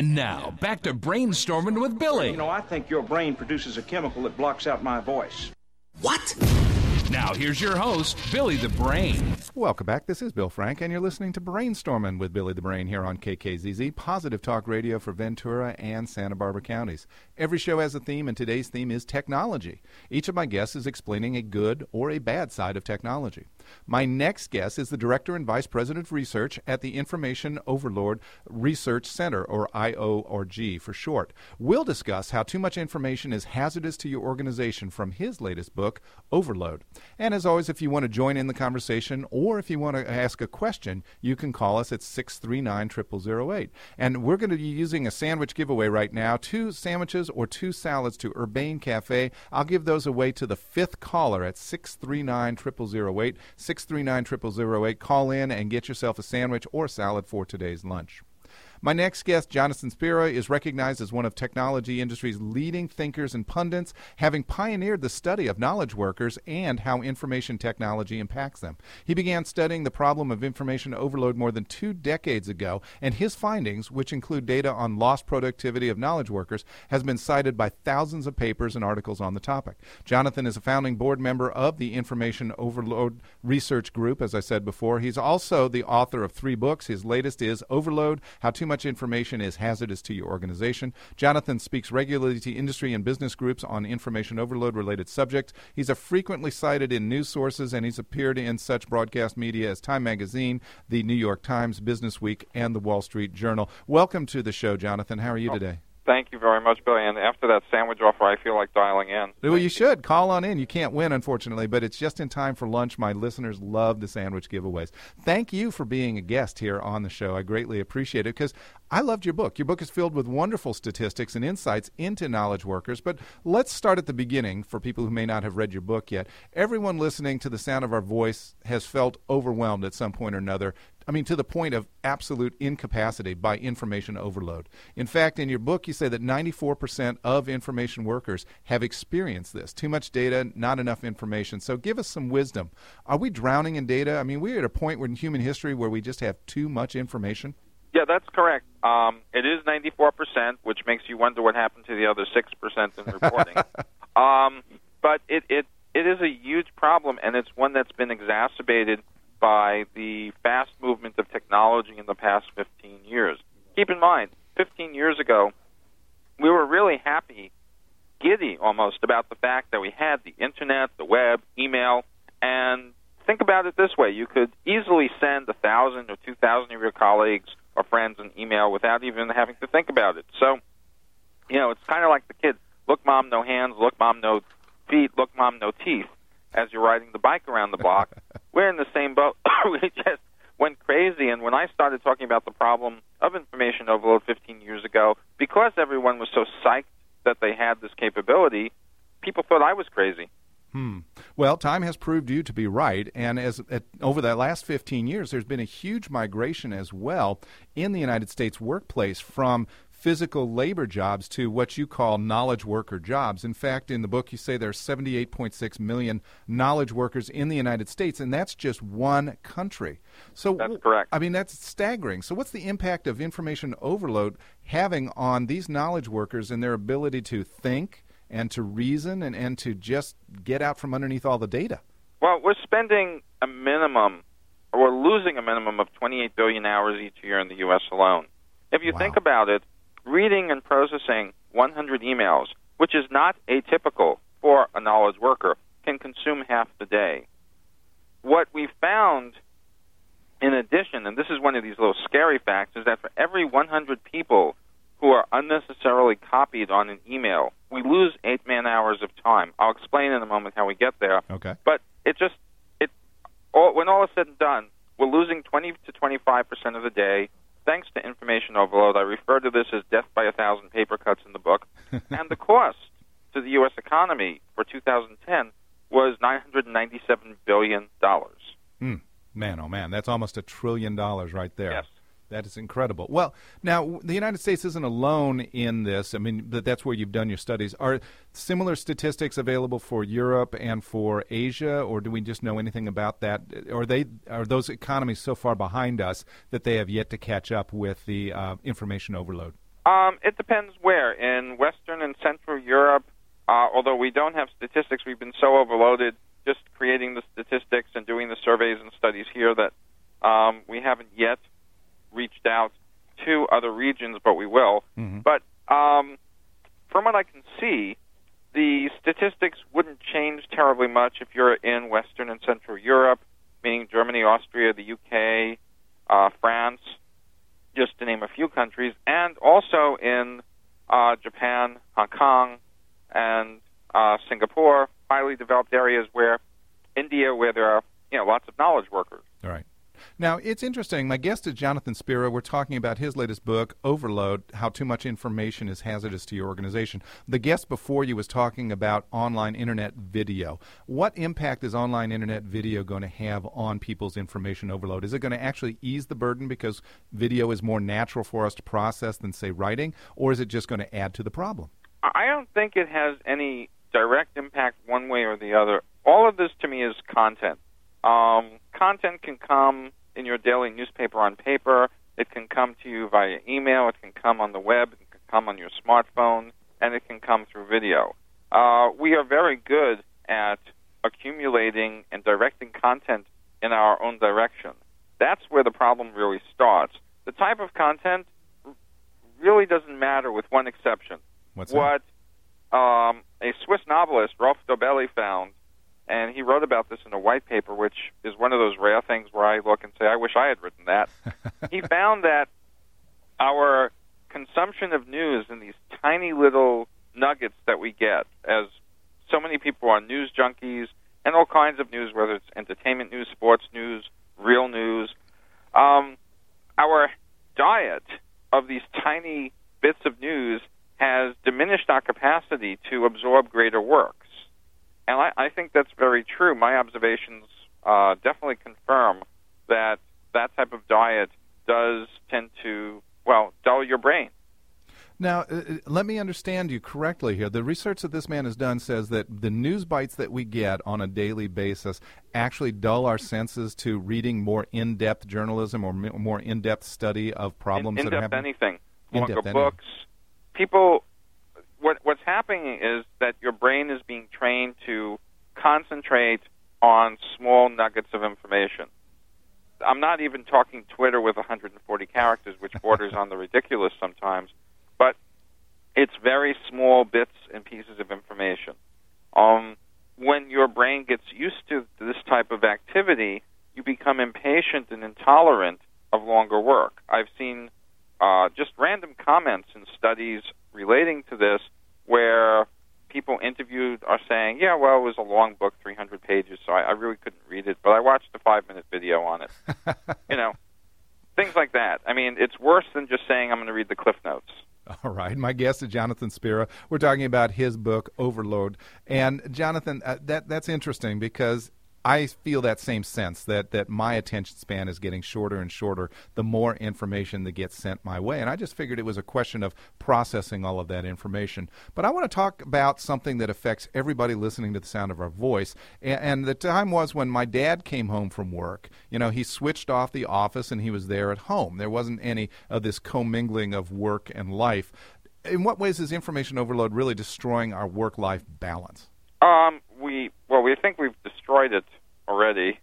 And now, back to Brainstorming with Billy. You know, I think your brain produces a chemical that blocks out my voice. What? Now, here's your host, Billy the Brain. Welcome back. This is Bill Frank, and you're listening to Brainstorming with Billy the Brain here on KKZZ, Positive Talk Radio for Ventura and Santa Barbara counties. Every show has a theme, and today's theme is technology. Each of my guests is explaining a good or a bad side of technology. My next guest is the Director and Vice President of Research at the Information Overload Research Center, or IORG for short. We'll discuss how too much information is hazardous to your organization from his latest book, Overload. And as always, if you want to join in the conversation or if you want to ask a question, you can call us at 639-0008. And we're going to be using a sandwich giveaway right now, 2 sandwiches or 2 salads to Urbane Cafe. I'll give those away to the 5th caller at 639-0008. 639-0008. Call in and get yourself a sandwich or salad for today's lunch. My next guest, Jonathan Spira, is recognized as one of technology industry's leading thinkers and pundits, having pioneered the study of knowledge workers and how information technology impacts them. He began studying the problem of information overload more than 2 decades ago, and his findings, which include data on lost productivity of knowledge workers, has been cited by thousands of papers and articles on the topic. Jonathan is a founding board member of the Information Overload Research Group, as I said before. He's also the author of 3 books. His latest is Overload: How Too Much Information is Hazardous to Your Organization. Jonathan speaks regularly to industry and business groups on information overload-related subjects. He's a frequently cited in news sources, and he's appeared in such broadcast media as Time Magazine, the New York Times, Business Week, and the Wall Street Journal. Welcome to the show, Jonathan. How are you today? Thank you very much, Billy. And after that sandwich offer, I feel like dialing in. Well, you should. Call on in. You can't win, unfortunately, but it's just in time for lunch. My listeners love the sandwich giveaways. Thank you for being a guest here on the show. I greatly appreciate it because I loved your book. Your book is filled with wonderful statistics and insights into knowledge workers. But let's start at the beginning for people who may not have read your book yet. Everyone listening to the sound of our voice has felt overwhelmed at some point or another. I mean, to the point of absolute incapacity by information overload. In fact, in your book, you say that 94% of information workers have experienced this. Too much data, not enough information. So give us some wisdom. Are we drowning in data? I mean, we're at a point in human history where we just have too much information? Yeah, that's correct. It is 94%, which makes you wonder what happened to the other 6% in reporting. But it is a huge problem, and it's one that's been exacerbated by the fast movement of technology in the past 15 years. Keep in mind, 15 years ago, we were really happy, giddy almost, about the fact that we had the Internet, the web, email, and think about it this way. You could easily send 1,000 or 2,000 of your colleagues or friends an email without even having to think about it. So, you know, it's kind of like the kid, look, Mom, no hands, look, Mom, no feet, look, Mom, no teeth, as you're riding the bike around the block. We're in the same boat. We just went crazy. And when I started talking about the problem of information overload 15 years ago, because everyone was so psyched that they had this capability, people thought I was crazy. Well, time has proved you to be right, and over the last 15 years, there's been a huge migration as well in the United States workplace from physical labor jobs to what you call knowledge worker jobs. In fact, in the book, you say there's 78.6 million knowledge workers in the United States, and that's just one country. So that's correct. I mean, that's staggering. So what's the impact of information overload having on these knowledge workers and their ability to think and to reason and to just get out from underneath all the data? Well, we're spending a minimum, or we're losing a minimum of 28 billion hours each year in the U.S. alone. If you think about it, reading and processing 100 emails, which is not atypical for a knowledge worker, can consume half the day. What we found, in addition, and this is one of these little scary facts, is that for every 100 people who are unnecessarily copied on an email, we lose 8 man-hours of time. I'll explain in a moment how we get there. Okay. But when all is said and done, we're losing 20 to 25% of the day thanks to information overload. I refer to this as death by 1,000 paper cuts in the book. And the cost to the U.S. economy for 2010 was $997 billion. Man, oh man, that's almost $1 trillion right there. Yes. That is incredible. Well, now, the United States isn't alone in this. I mean, that's where you've done your studies. Are similar statistics available for Europe and for Asia, or do we just know anything about that? Or are those economies so far behind us that they have yet to catch up with the information overload? It depends where. In Western and Central Europe, although we don't have statistics, we've been so overloaded just creating the statistics and doing the surveys and studies here that we haven't yet reached out to other regions, but we will. Mm-hmm. But from what I can see, the statistics wouldn't change terribly much if you're in Western and Central Europe, meaning Germany, Austria, the UK, France, just to name a few countries, and also in Japan, Hong Kong, and Singapore, highly developed areas where India, where there are lots of knowledge workers. All right. Now, it's interesting. My guest is Jonathan Spira. We're talking about his latest book, Overload, How Too Much Information is Hazardous to Your Organization. The guest before you was talking about online internet video. What impact is online internet video going to have on people's information overload? Is it going to actually ease the burden because video is more natural for us to process than, say, writing, or is it just going to add to the problem? I don't think it has any direct impact one way or the other. All of this, to me, is content. Content can come in your daily newspaper on paper. It can come to you via email. It can come on the web. It can come on your smartphone. And it can come through video. We are very good at accumulating and directing content in our own direction. That's where the problem really starts. The type of content really doesn't matter with one exception. What's what a Swiss novelist, Rolf Dobelli, found, and he wrote about this in a white paper, which is one of those rare things where I look and say, I wish I had written that. He found that our consumption of news in these tiny little nuggets that we get, as so many people are news junkies, and all kinds of news, whether it's entertainment news, sports news, real news, our diet of these tiny bits of news has diminished our capacity to absorb greater works. And I think that's very true. My observations definitely confirm that that type of diet does tend to, dull your brain. Now, let me understand you correctly here. The research that this man has done says that the news bites that we get on a daily basis actually dull our senses to reading more in-depth journalism or more in-depth study of problems that are happening. Anything. Longer books. People, what's happening is that your brain is being trained to concentrate on small nuggets of information. I'm not even talking Twitter with 140 characters, which borders on the ridiculous sometimes, but it's very small bits and pieces of information. When your brain gets used to this type of activity, you become impatient and intolerant of longer work. I've seen just random comments in studies relating to this where people interviewed are saying, it was a long book, 300 pages, so I really couldn't read it, but I watched a 5-minute video on it. Things like that. I mean, it's worse than just saying I'm going to read the Cliff Notes. All right. My guest is Jonathan Spira. We're talking about his book, Overload. And, Jonathan, that's interesting because I feel that same sense that my attention span is getting shorter and shorter the more information that gets sent my way. And I just figured it was a question of processing all of that information. But I want to talk about something that affects everybody listening to the sound of our voice. And the time was when my dad came home from work. He switched off the office and he was there at home. There wasn't any of this commingling of work and life. In what ways is information overload really destroying our work-life balance? We think we've destroyed it already.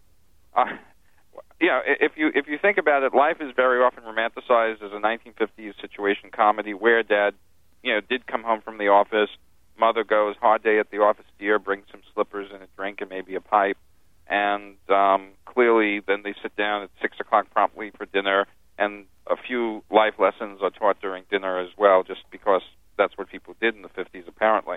If you think about it, life is very often romanticized as a 1950s situation comedy where Dad, did come home from the office. Mother goes, hard day at the office, dear, brings some slippers and a drink and maybe a pipe, and clearly then they sit down at 6 o'clock promptly for dinner, and a few life lessons are taught during dinner as well, just because that's what people did in the 50s, apparently.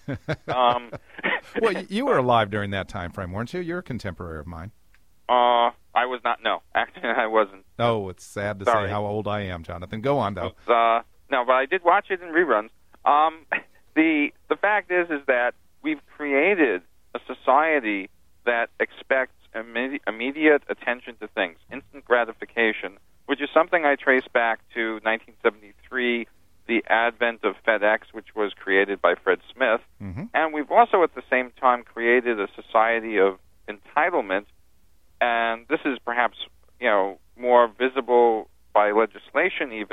Well, you were alive during that time frame, weren't you? You're a contemporary of mine. I was not. No, actually, I wasn't. Oh, it's sad to say how old I am, Jonathan. Go on, though. No, but I did watch it in reruns. The fact is that we've created a society that expects immediate attention to things, instant gratification, which is something I trace back to 1973. The advent of FedEx, which was created by Fred Smith. Mm-hmm. And we've also at the same time created a society of entitlement, and this is perhaps more visible by legislation even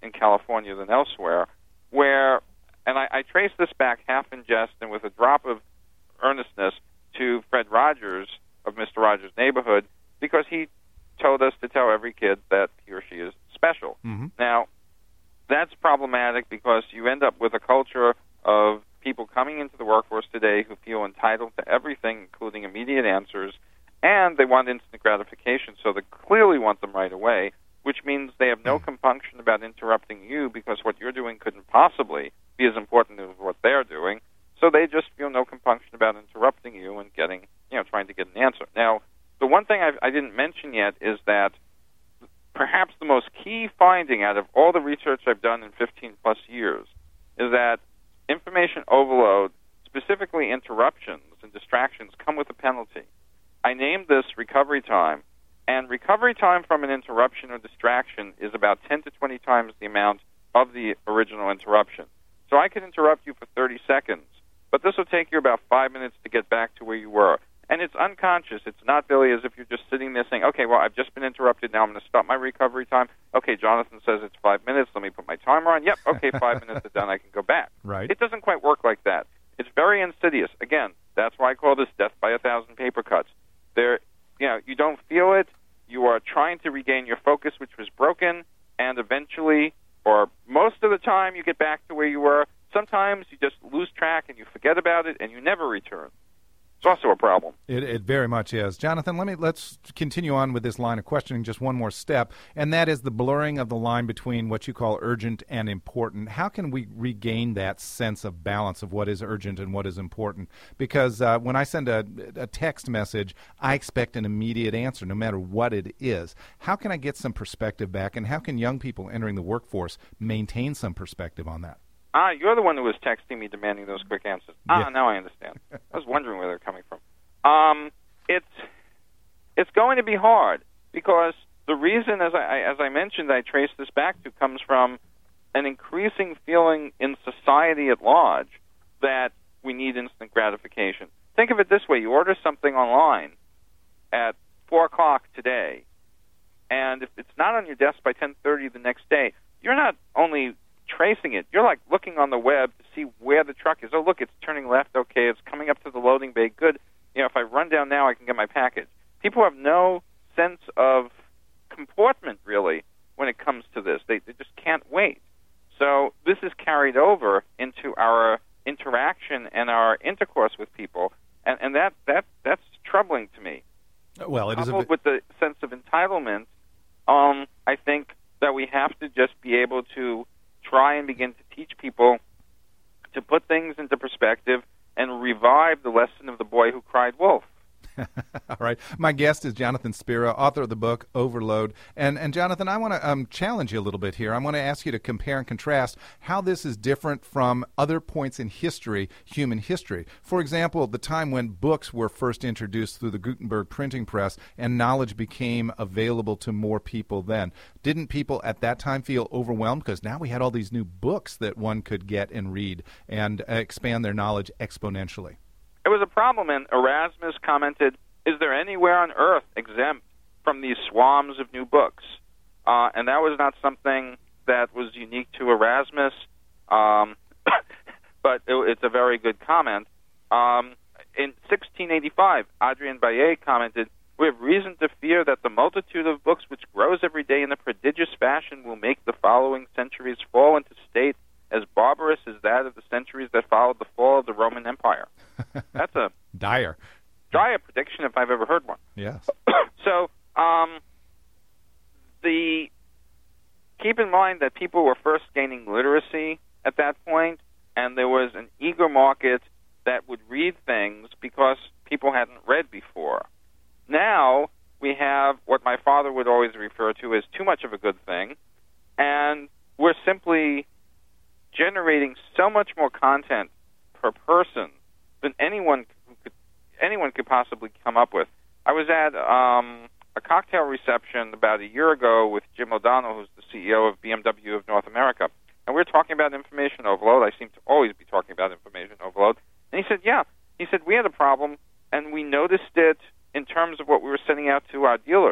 in California than elsewhere, where, and I trace this back half in jest and with a drop of earnestness to Fred Rogers of Mr. Rogers' Neighborhood, because he told us to tell every kid that he or she is special. Mm-hmm. Now, that's problematic because you end up with a culture of people coming into the workforce today who feel entitled to everything, including immediate answers, and they want instant gratification, so they clearly want them right away, which means they have no compunction about interrupting you because what you're doing couldn't possibly be as important as what they're doing, so they just feel no compunction about interrupting you and getting, trying to get an answer. Now, the one thing I didn't mention yet is that perhaps the most key finding out of all the research I've done in 15-plus years is that information overload, specifically interruptions and distractions, come with a penalty. I named this recovery time, and recovery time from an interruption or distraction is about 10 to 20 times the amount of the original interruption. So I could interrupt you for 30 seconds, but this will take you about 5 minutes to get back to where you were. And it's unconscious. It's not, Billy, as if you're just sitting there saying, okay, well, I've just been interrupted. Now I'm going to stop my recovery time. Okay, Jonathan says it's 5 minutes. Let me put my timer on. Yep, okay, 5 minutes is done. I can go back. Right. It doesn't quite work like that. It's very insidious. Again, that's why I call this death by 1,000 paper cuts. You don't feel it. You are trying to regain your focus, which was broken, and eventually, or most of the time, you get back to where you were. Sometimes you just lose track and you forget about it and you never return. It's also a problem. It very much is. Jonathan, let's continue on with this line of questioning just one more step, and that is the blurring of the line between what you call urgent and important. How can we regain that sense of balance of what is urgent and what is important? Because when I send a text message, I expect an immediate answer no matter what it is. How can I get some perspective back, and how can young people entering the workforce maintain some perspective on that? You're the one who was texting me demanding those quick answers. Yeah. Now I understand. I was wondering where they're coming from. It's going to be hard because the reason, as I mentioned, I trace this back to comes from an increasing feeling in society at large that we need instant gratification. Think of it this way. You order something online at 4 o'clock today, and if it's not on your desk by 10:30 the next day, you're not only tracing it. You're like looking on the web to see where the truck is. Oh, look, it's turning left. Okay, it's coming up to the loading bay. Good. If I run down now, I can get my package. People have no sense of comportment, really, when it comes to this. They just can't wait. So this is carried over into our interaction and our intercourse with people, and that's troubling to me. Well, it is coupled with the sense of entitlement. I think that we have to just be able to try and begin to teach people to put things into perspective and revive the lesson of the boy who cried wolf. All right. My guest is Jonathan Spira, author of the book Overload. And Jonathan, I want to challenge you a little bit here. I want to ask you to compare and contrast how this is different from other points in history, human history. For example, the time when books were first introduced through the Gutenberg printing press and knowledge became available to more people then. Didn't people at that time feel overwhelmed? Because now we had all these new books that one could get and read and expand their knowledge exponentially. It was a problem, and Erasmus commented, is there anywhere on earth exempt from these swarms of new books? And that was not something that was unique to Erasmus, but it's a very good comment. In 1685, Adrien Baillet commented, we have reason to fear that the multitude of books which grows every day in a prodigious fashion will make the following centuries fall into state as barbarous as that of the centuries that followed the fall of the Roman Empire. That's a dire prediction if I've ever heard one. Yes. So, keep in mind that people were first gaining literacy at that point, and there was an eager market that would read things because people hadn't read before. Now we have what my father would always refer to as too much of a good thing, and we're simply generating so much more content per person than anyone could possibly come up with. I was at a cocktail reception about a year ago with Jim O'Donnell, who's the CEO of BMW of North America, and we were talking about information overload. I seem to always be talking about information overload. And he said, yeah. He said, we had a problem, and we noticed it in terms of what we were sending out to our dealers.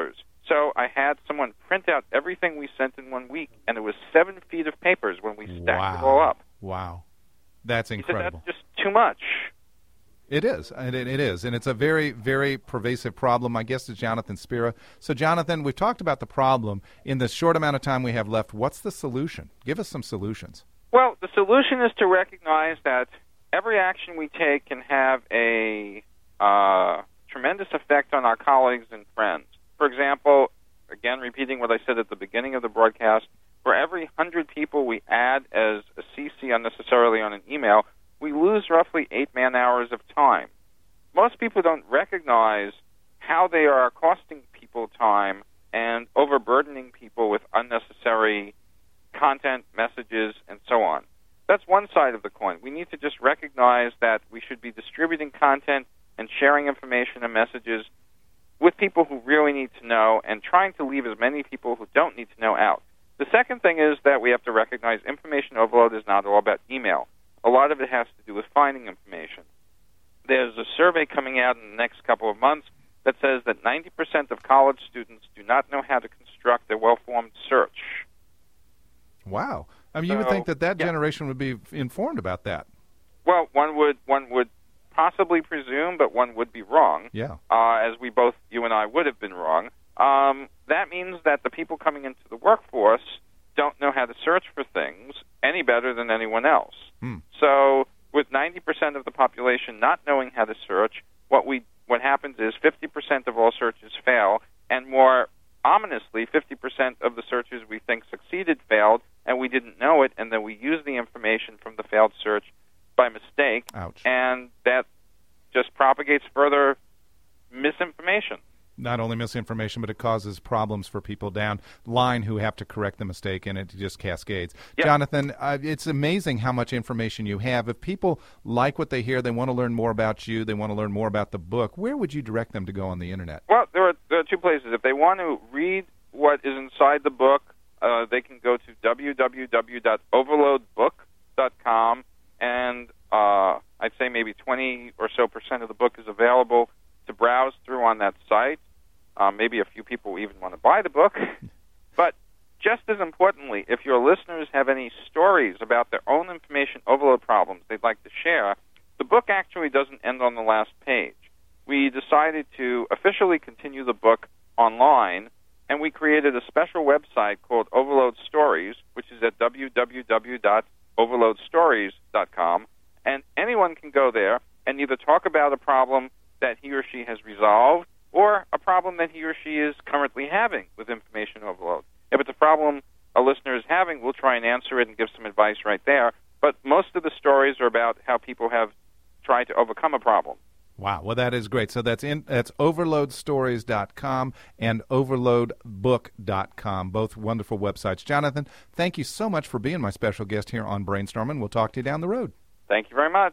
So I had someone print out everything we sent in 1 week, and it was 7 feet of papers when we stacked it all up. Wow. That's incredible. He said, that's just too much. It is. It is. And it's a very, very pervasive problem. My guest is Jonathan Spira. So, Jonathan, we've talked about the problem. In the short amount of time we have left, what's the solution? Give us some solutions. Well, the solution is to recognize that every action we take can have a tremendous effect on our colleagues and friends. For example, again, repeating what I said at the beginning of the broadcast, for every 100 people we add as a CC unnecessarily on an email, we lose roughly 8 man-hours of time. Most people don't recognize how they are costing people time and overburdening people with unnecessary content, messages, and so on. That's one side of the coin. We need to just recognize that we should be distributing content and sharing information and messages with people who really need to know and trying to leave as many people who don't need to know out. The second thing is that we have to recognize information overload is not all about email. A lot of it has to do with finding information. There's a survey coming out in the next couple of months that says that 90% of college students do not know how to construct a well-formed search. Wow. I mean, you would think that generation would be informed about that. Well, one would possibly presume, but one would be wrong. Yeah. As we both, you and I, would have been wrong. That means that the people coming into the workforce don't know how to search for things any better than anyone else. So with 90% of the population not knowing how to search, what happens is 50% of all searches fail, and more ominously, 50% of the searches we think succeeded failed, and we didn't know it, and then we use the information from the failed search by mistake. Ouch. And that just propagates further misinformation. Not only misinformation, but it causes problems for people down line who have to correct the mistake, and it just cascades. Yep. Jonathan, it's amazing how much information you have. If people like what they hear, they want to learn more about you, they want to learn more about the book, where would you direct them to go on the Internet? Well, there are 2 places. If they want to read what is inside the book, they can go to www.overloadbook.com, and I'd say maybe 20% or so of the book is available to browse through on that site. Maybe a few people even want to buy the book. But just as importantly, if your listeners have any stories about their own information overload problems they'd like to share, the book actually doesn't end on the last page. We decided to officially continue the book online, and we created a special website called Overload Stories, which is at www.overloadstories.com, and anyone can go there and either talk about a problem that he or she has resolved or a problem that he or she is currently having with information overload. If it's a problem a listener is having, we'll try and answer it and give some advice right there. But most of the stories are about how people have tried to overcome a problem. Wow. Well, that is great. So that's overloadstories.com and overloadbook.com, both wonderful websites. Jonathan, thank you so much for being my special guest here on Brainstorming. We'll talk to you down the road. Thank you very much.